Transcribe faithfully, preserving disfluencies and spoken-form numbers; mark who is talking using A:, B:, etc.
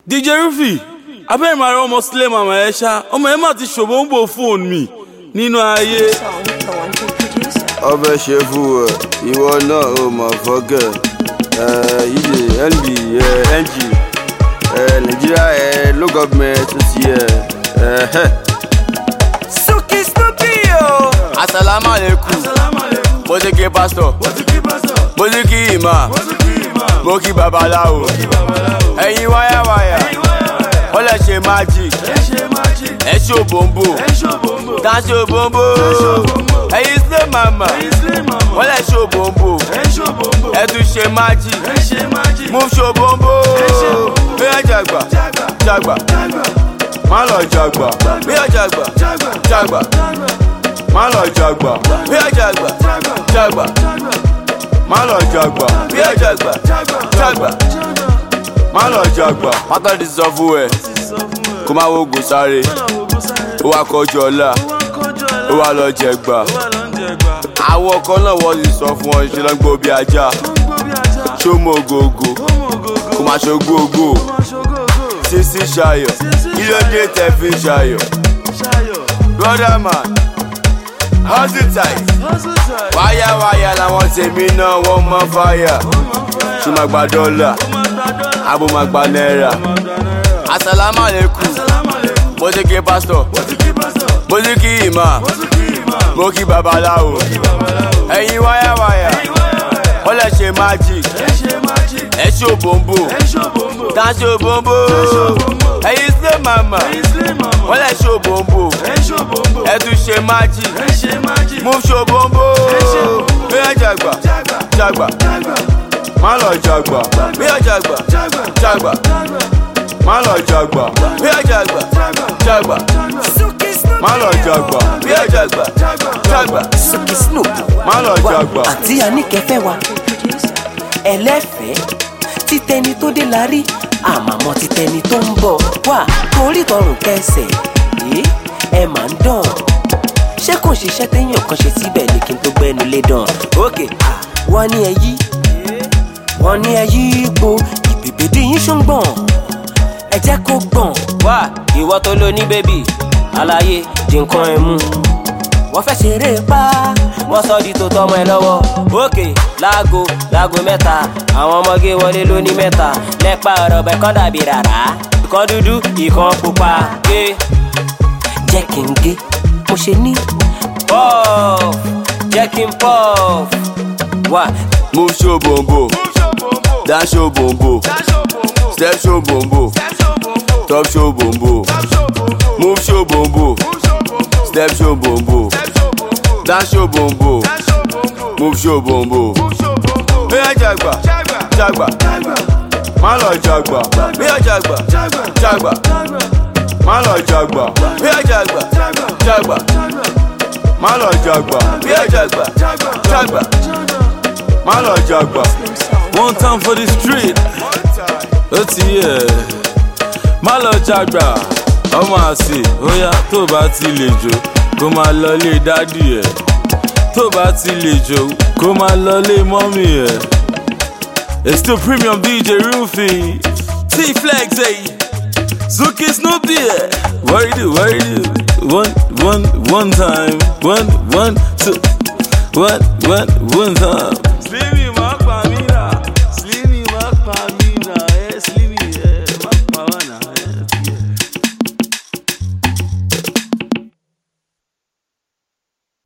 A: D J Rufy, abẹ́rẹ́ máa rán ọmọ sílẹ̀ màmá ẹ̀ ṣá, ọmọ ẹ̀ máa ti ṣòbó ń bò fóònù mi nínú ayé.
B: Ọbẹ̀ ṣe fún ẹ, ìwọ náà ò mọ̀ fọ́gẹ̀. Ilé N B N G Nigeria low government tó ti yẹ.
C: Suki Snoopy o. Assalamu alaikum. Mo ti kí pastor. Mo ti kí imam. Mo kí babaláwo. Ẹ̀yin wáyà wáyà. Wọ́n lè ṣe magic. Ẹ ṣe òbòǹbò. Tá ṣe òbòǹbò. Ẹ̀yin slay mama. Wọ́n lè ṣe òbòǹbò. Ẹ tún ṣe magic. Mo ṣe òbòǹbò. Bí ẹ jàgbà. Jàgbà. Má lọ jàgbà. Bí ẹ jàgbà. Jàgbà. Má lọ jàgbà. Bí ẹ jàgbà. Jàgbà. Má lọ jàgbà. Bí ẹ jàgbà. Jàgbà. Má lọ jàgbà. Pátá ti sọ fún ẹ. Kó má wo gùn sáré. Ó wá kọjú ọ̀la. Ó wá lọ jẹgbà. Àwọn ọkọ náà wọ́n ti sọ fún ọ ṣe lọ́n gbó bí ajá. Ṣó mọ ògógó. Kó má ṣogó ògó. Sísí ṣayọ̀. Kí ló dé tẹ̀ fi ṣayọ̀? Brother man. Hustle tight. Wáyà wáyà làwọn tèmi náà wọ́n mọ fáyà. Ṣé máa gba dọ́là? Abo máa gba náírà. Assalamu alaikum. Mo ti kí pastor. Mo ti kí imam. Mo kí babaláwo. Ẹ̀yin wáyà wáyà. Wọ́n lè ṣe magic. Ẹ ṣe òbòǹbò. Tá ṣe òbòǹbò. Ẹ̀yin slay mama. Wọ́n lè ṣe òbòǹbò. Ẹ tún ṣe magic. Mo ṣe òbòǹbò. Bí ẹ jàgbà. Jàgbà. Má lọ jàgbà. Bí ẹ jàgbà. Jàgbà. Má lọ jàgbà. Bí ẹ jàgbà. Jàgbà. Má lọ jàgbà. Bí ẹ jàgbà. Jàgbà.
D: Suki Snoopy.
C: Má lọ jàgbà.
D: Àti Àníkẹ́ wa ẹlẹ́fẹ̀ẹ́ títẹni tó dé la rí àmàmọ́ títẹni tó ń bọ̀ wá torí tọrùn kẹsẹ̀ ẹ ẹ máa ń dán ṣé kò ṣiṣẹ́ téèyàn kan ṣe síbẹ̀ ní kí n tó gbẹ́nu lé dán òkè wọ́n ní ẹ yí wọ́n ní ẹ yí ipò ìbèbèdè yín ṣùgbọ́n ẹ jẹ́ kó gbọ̀n.
E: wá ìwọ tó ló ní bébì aláyé di nǹkan ẹ mú.
D: wọ́n fẹ́ ṣeré pa
E: wọ́n sọ di tó tọmọ ẹ lọ́wọ́ òkè láago láago mẹ́ta àwọn ọmọge wọlé lóní mẹ́ta lẹ́pa ọ̀rọ̀ bẹ́ẹ̀ kán dàbí rárá ìkan dúdú ìkan pupa gé.
D: jẹ́ kí n gé mo ṣe ní.
E: puff jẹ́ kí n puff wá.
C: Move show bombo, dance show bombo, step show bombo, top show bombo, move show bombo, step show bombo, dance show bombo, move show bombo. Bí ẹ jàgbà, jàgbà, má lọ jàgbà. Bí ẹ jàgbà, jàgbà, má lọ jàgbà. Bí ẹ jàgbà, jàgbà, má lọ jàgbà. Bí ẹ jàgbà, jàgbà. Má lọ jàgbà.
A: One time for the street. Ó ti yẹ. Má lọ jàgbà. Ọmọ àsè, óyá tó bá ti lè jó, kó máa lọ lé dádì ẹ̀. Tó bá ti lè jó, kó máa lọ lé mọ́mì ẹ̀. It's still premium D J Rufy. T-Flex, hey. Suki Snoopy, yeah. What you do, what you do? One, one, one time. One, one, two. One, one, one time.